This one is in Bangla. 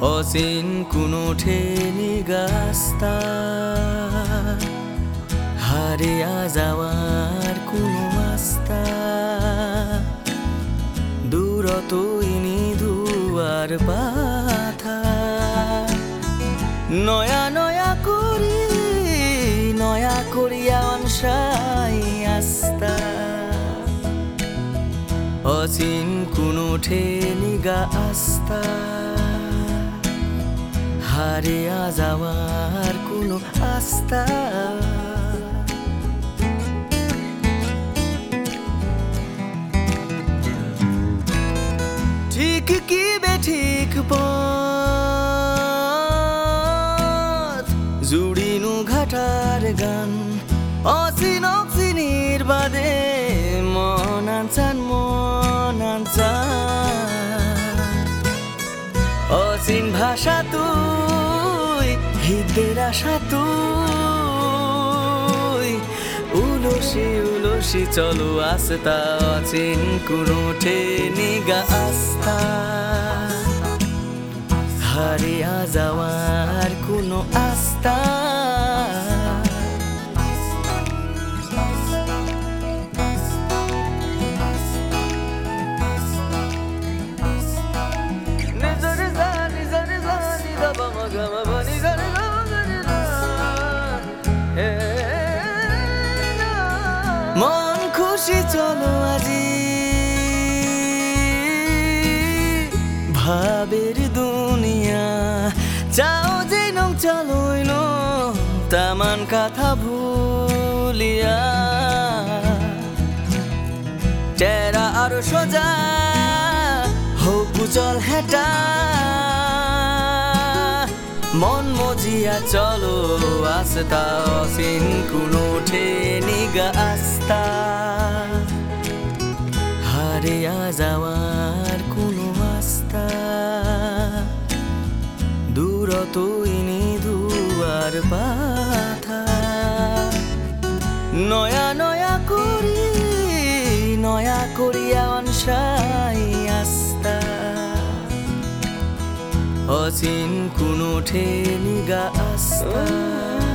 অচিন কোনো ঠেনি গাস্তা হারিয়া যাওয়ার কোনো আস্তা দূরতই দুয়ার পাথা নয়া নয়া করিয়া অনসাই আস্তা অচিন কোনো ঠেনি গাস্তা হারিয়া যাওয়ার কোনো আস্তা ঠিক কি বেঠিক পথ জুড়িনু ঘাটার গান অচিন অচিনির বাদে মন আনচান অচিন ভাষা তুই হৃদের আশা তুই উলসি চলো আস্তা অচিন কোনো ঠেনি গাস্তা হারিয়া যাওয়ার কোনো আস্তা মন খুশি চলো আজি ভাবের দুনিয়া চাও যে নং চলোই নো তামান কথা ভুলিয়া টেরা আর সোজা হোক চল হেটা মন মজিয়া চলো আস্তা অচিন কোনো ঠেনি গাস্তা হারিয়া যাওয়ার কোনো আস্তা দূরতই দুয়ার পাথা নয়া করিয়া অনসাই আস্তা অচিন কোনো ঠেনি গাস্তা